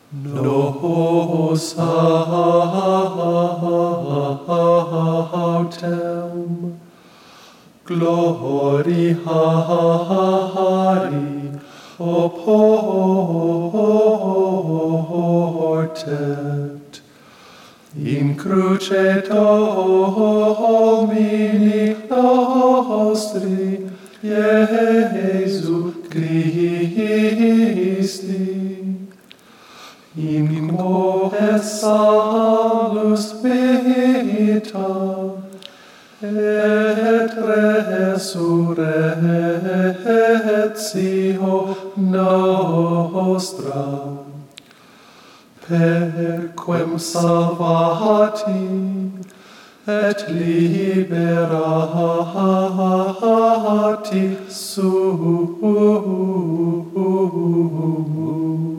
Nos autem gloriari oportet in cruce Domini nostri Iesu Christi in quo salus vita et resurrectio nostra, per quem salvati et liberati sumus.